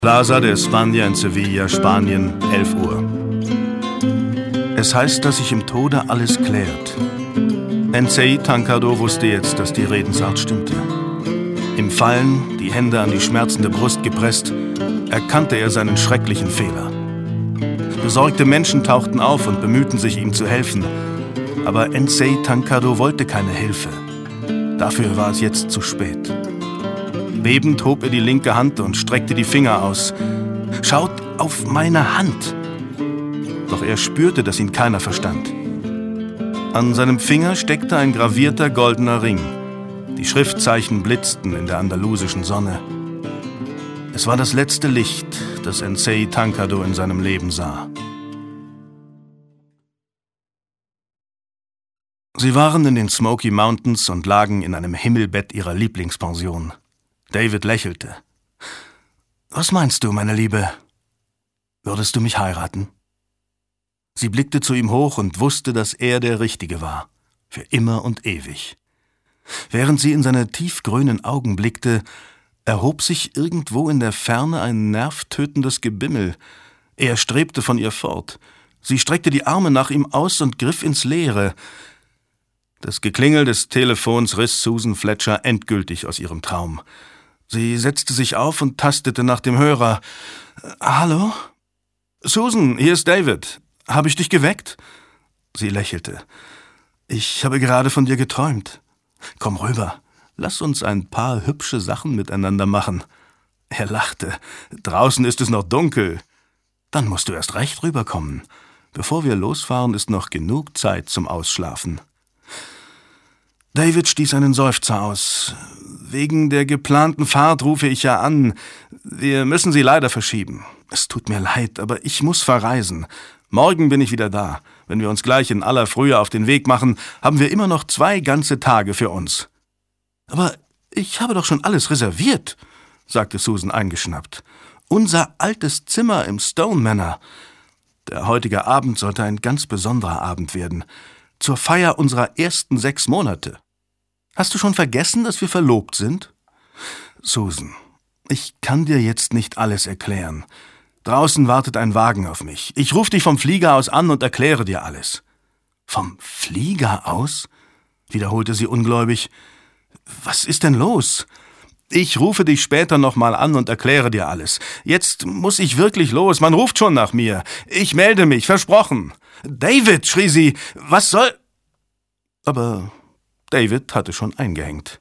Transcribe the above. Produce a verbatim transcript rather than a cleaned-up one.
Plaza de España in Sevilla, Spanien, elf Uhr. Es heißt, dass sich im Tode alles klärt. Ensei Tancado wusste jetzt, dass die Redensart stimmte. Im Fallen, die Hände an die schmerzende Brust gepresst, erkannte er seinen schrecklichen Fehler. Besorgte Menschen tauchten auf und bemühten sich, ihm zu helfen. Aber Ensei Tancado wollte keine Hilfe. Dafür war es jetzt zu spät. Bebend hob er die linke Hand und streckte die Finger aus. »Schaut auf meine Hand!« Doch er spürte, dass ihn keiner verstand. An seinem Finger steckte ein gravierter goldener Ring. Die Schriftzeichen blitzten in der andalusischen Sonne. Es war das letzte Licht, das Ensei Tancado in seinem Leben sah. Sie waren in den Smoky Mountains und lagen in einem Himmelbett ihrer Lieblingspension. David lächelte. »Was meinst du, meine Liebe? Würdest du mich heiraten?« Sie blickte zu ihm hoch und wusste, dass er der Richtige war. Für immer und ewig. Während sie in seine tiefgrünen Augen blickte, erhob sich irgendwo in der Ferne ein nervtötendes Gebimmel. Er strebte von ihr fort. Sie streckte die Arme nach ihm aus und griff ins Leere. Das Geklingel des Telefons riss Susan Fletcher endgültig aus ihrem Traum. Sie setzte sich auf und tastete nach dem Hörer. »Hallo? Susan, hier ist David. Habe ich dich geweckt?« Sie lächelte. »Ich habe gerade von dir geträumt. Komm rüber. Lass uns ein paar hübsche Sachen miteinander machen.« Er lachte. »Draußen ist es noch dunkel.« »Dann musst du erst recht rüberkommen. Bevor wir losfahren, ist noch genug Zeit zum Ausschlafen.« David stieß einen Seufzer aus. »Wegen der geplanten Fahrt rufe ich ja an. Wir müssen sie leider verschieben. Es tut mir leid, aber ich muss verreisen. Morgen bin ich wieder da. Wenn wir uns gleich in aller Frühe auf den Weg machen, haben wir immer noch zwei ganze Tage für uns.« »Aber ich habe doch schon alles reserviert«, sagte Susan eingeschnappt. »Unser altes Zimmer im Stone Manor. Der heutige Abend sollte ein ganz besonderer Abend werden. Zur Feier unserer ersten sechs Monate. Hast du schon vergessen, dass wir verlobt sind?« »Susan, ich kann dir jetzt nicht alles erklären. Draußen wartet ein Wagen auf mich. Ich rufe dich vom Flieger aus an und erkläre dir alles.« »Vom Flieger aus?« wiederholte sie ungläubig. »Was ist denn los?« »Ich rufe dich später nochmal an und erkläre dir alles. Jetzt muss ich wirklich los. Man ruft schon nach mir. Ich melde mich, versprochen.« »David«, schrie sie, »was soll...« Aber David hatte schon eingehängt.